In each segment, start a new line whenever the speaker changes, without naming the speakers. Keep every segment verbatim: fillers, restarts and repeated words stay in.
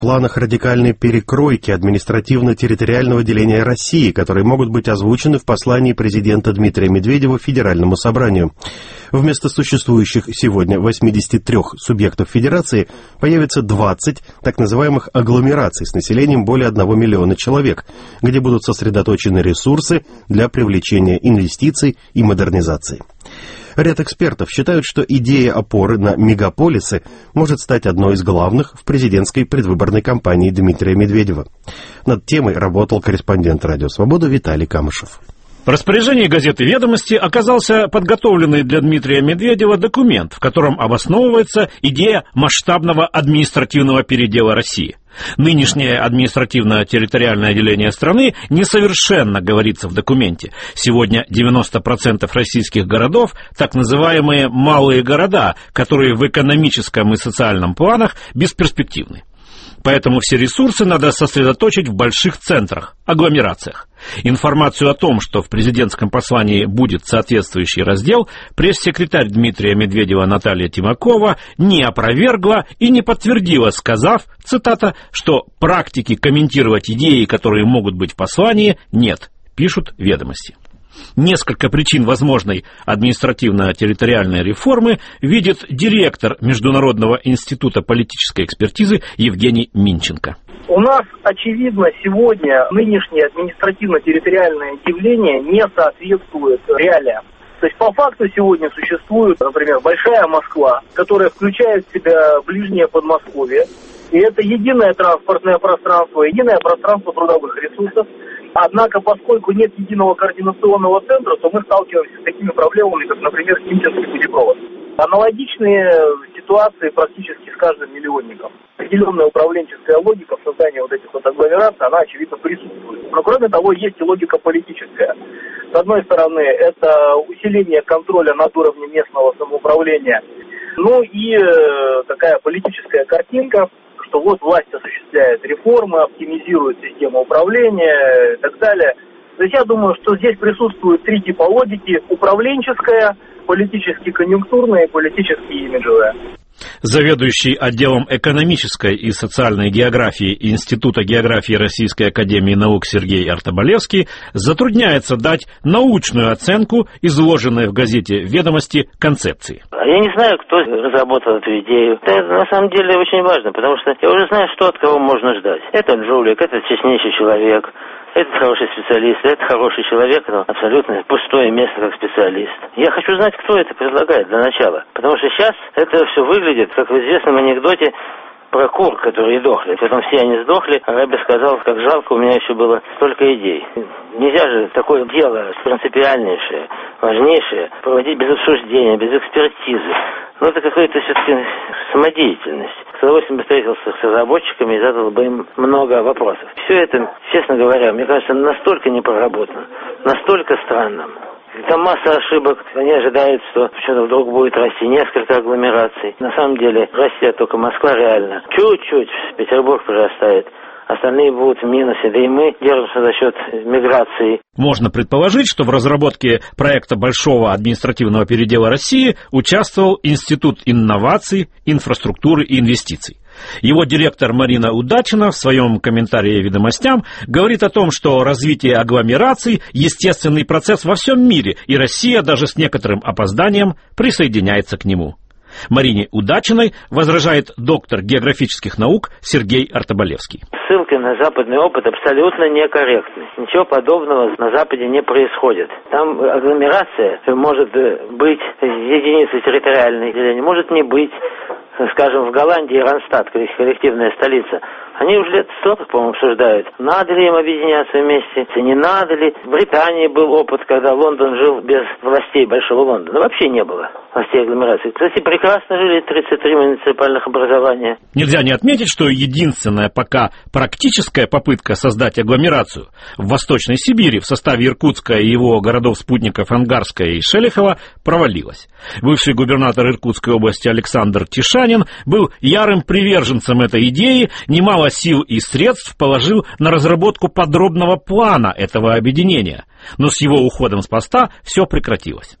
планах радикальной перекройки административно-территориального деления России, которые могут быть озвучены в послании президента Дмитрия Медведева Федеральному собранию. Вместо существующих сегодня восьмидесяти трёх субъектов федерации появится двадцать так называемых агломераций с населением более одного миллиона человек, где будут сосредоточены ресурсы для привлечения инвестиций и модернизации. Ряд экспертов считают, что идея опоры на мегаполисы может стать одной из главных в президентской предвыборной кампании Дмитрия Медведева. Над темой работал корреспондент «Радио Свобода» Виталий Камышев.
В распоряжении газеты «Ведомости» оказался подготовленный для Дмитрия Медведева документ, в котором обосновывается идея масштабного административного передела России. Нынешнее административно-территориальное деление страны несовершенно, говорится в документе. Сегодня девяносто процентов российских городов – так называемые малые города, которые в экономическом и социальном планах бесперспективны. Поэтому все ресурсы надо сосредоточить в больших центрах, агломерациях. Информацию о том, что в президентском послании будет соответствующий раздел, пресс-секретарь Дмитрия Медведева Наталья Тимакова не опровергла и не подтвердила, сказав, цитата, что практики комментировать идеи, которые могут быть в послании, нет, пишут «Ведомости». Несколько причин возможной административно-территориальной реформы видит директор Международного института политической экспертизы Евгений Минченко.
У нас, очевидно, сегодня нынешнее административно-территориальное явление не соответствует реалиям. То есть по факту сегодня существует, например, Большая Москва, которая включает в себя ближнее Подмосковье. И это единое транспортное пространство, единое пространство трудовых ресурсов. Однако, поскольку нет единого координационного центра, то мы сталкиваемся с такими проблемами, как, например, Химкинский путепровод. Аналогичные ситуации практически с каждым миллионником. Определенная управленческая логика в создании вот этих вот агломераций, она, очевидно, присутствует. Но, кроме того, есть и логика политическая. С одной стороны, это усиление контроля над уровнем местного самоуправления. Ну и э, такая политическая картинка, что вот власть осуществляет реформы, оптимизирует систему управления и так далее. То есть я думаю, что здесь присутствуют три типа логики: управленческая, политически конъюнктурная и политически имиджевая.
Заведующий отделом экономической и социальной географии Института географии Российской академии наук Сергей Артобалевский затрудняется дать научную оценку изложенной в газете «Ведомости» концепции.
Я не знаю, кто разработал эту идею. Это на самом деле очень важно, потому что я уже знаю, что от кого можно ждать. Это жулик, это честнейший человек. Этот хороший специалист, этот хороший человек, но абсолютно пустое место как специалист. Я хочу знать, кто это предлагает для начала. Потому что сейчас это все выглядит, как в известном анекдоте про кур, которые дохли. Потом все они сдохли, а Рэбби сказал, как жалко, у меня еще было столько идей. Нельзя же такое дело принципиальнейшее, важнейшее проводить без обсуждения, без экспертизы. Ну, это какая-то все-таки самодеятельность. С удовольствием бы встретился с разработчиками и задал бы им много вопросов. Все это, честно говоря, мне кажется, настолько не проработано, настолько странно. Там масса ошибок. Они ожидают, что почему-то вдруг будет расти несколько агломераций. На самом деле растет только Москва реально. Чуть-чуть Петербург прирастает. Остальные будут в минусе, да и мы держимся за счет миграции.
Можно предположить, что в разработке проекта большого административного передела России участвовал Институт инноваций, инфраструктуры и инвестиций. Его директор Марина Удачина в своем комментарии «Ведомостям» говорит о том, что развитие агломераций – естественный процесс во всем мире, и Россия даже с некоторым опозданием присоединяется к нему. Марине Удачиной возражает доктор географических наук Сергей Артобалевский.
Ссылки на западный опыт абсолютно некорректны. Ничего подобного на Западе не происходит. Там агломерация может быть единицей территориальной деления, может не быть. Скажем, в Голландии Ронстадт, коллективная столица, они уже лет сорок, по-моему, обсуждают, надо ли им объединяться вместе, не надо ли. В Британии был опыт, когда Лондон жил без властей Большого Лондона. Вообще не было властей агломерации. Кстати, прекрасно жили тридцать три муниципальных образования.
Нельзя не отметить, что единственная пока практическая попытка создать агломерацию в Восточной Сибири в составе Иркутска и его городов-спутников Ангарска и Шелехова провалилась. Бывший губернатор Иркутской области Александр Тишанин был ярым приверженцем этой идеи, немало сил и средств положил на разработку подробного плана этого объединения, но с его уходом с поста все прекратилось.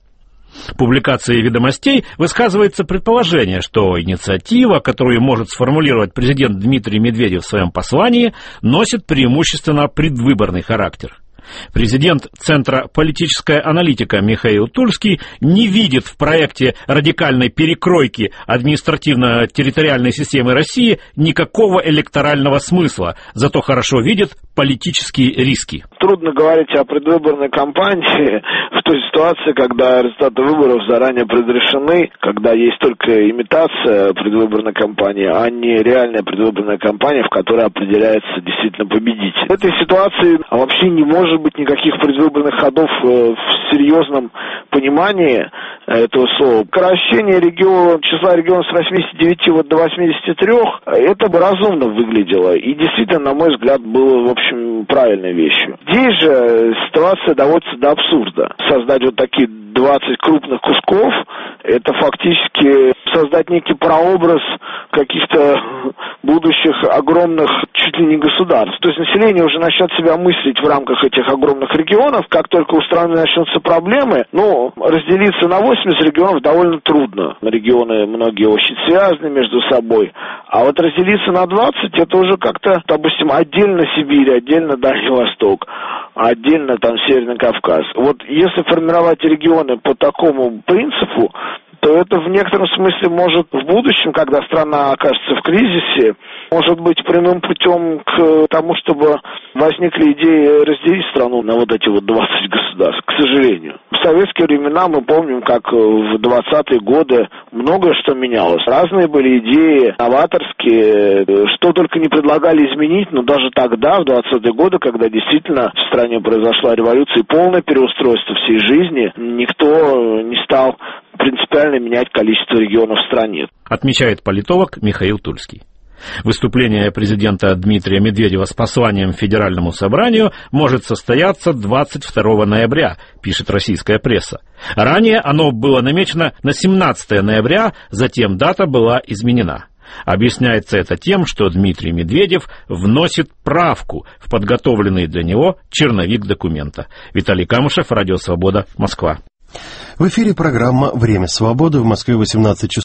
В публикации «Ведомостей» высказывается предположение, что инициатива, которую может сформулировать президент Дмитрий Медведев в своем послании, носит преимущественно предвыборный характер. Президент Центра «Политическая аналитика» Михаил Тульский не видит в проекте радикальной перекройки административно-территориальной системы России никакого электорального смысла, зато хорошо видит политические риски.
Трудно говорить о предвыборной кампании в той ситуации, когда результаты выборов заранее предрешены, когда есть только имитация предвыборной кампании, а не реальная предвыборная кампания, в которой определяется действительно победитель. В этой ситуации вообще не может быть никаких предвыборных ходов в серьезном понимании этого слова. Сокращение регион, числа регионов с восьмидесяти девяти вот до восьмидесяти трёх, это бы разумно выглядело и действительно, на мой взгляд, было, в общем, правильной вещью. Здесь же ситуация доводится до абсурда. Создать вот такие двадцать крупных кусков, это фактически создать некий прообраз каких-то будущих огромных чуть ли не государств. То есть население уже начнет себя мыслить в рамках этих огромных регионов. Как только у страны начнутся проблемы, ну, разделиться на восемьдесят регионов довольно трудно. Регионы многие очень связаны между собой. А вот разделиться на двадцать, это уже как-то, допустим, отдельно Сибирь, отдельно Дальний Восток, отдельно там Северный Кавказ. Вот если формировать регионы по такому принципу, то это в некотором смысле может в будущем, когда страна окажется в кризисе, может быть прямым путем к тому, чтобы возникли идеи разделить страну на вот эти вот двадцать государств, к сожалению. В советские времена мы помним, как в двадцатые годы многое что менялось. Разные были идеи, новаторские, что только не предлагали изменить, но даже тогда, в двадцатые годы, когда действительно в стране произошла революция и полное переустройство всей жизни, никто не стал принципиально менять количество регионов в стране.
Отмечает политолог Михаил Тульский. Выступление президента Дмитрия Медведева с посланием Федеральному собранию может состояться двадцать второго ноября, пишет российская пресса. Ранее оно было намечено на семнадцатое ноября, затем дата была изменена. Объясняется это тем, что Дмитрий Медведев вносит правку в подготовленный для него черновик документа. Виталий Камышев, Радио Свобода, Москва.
В эфире программа «Время свободы», в Москве восемнадцать часов.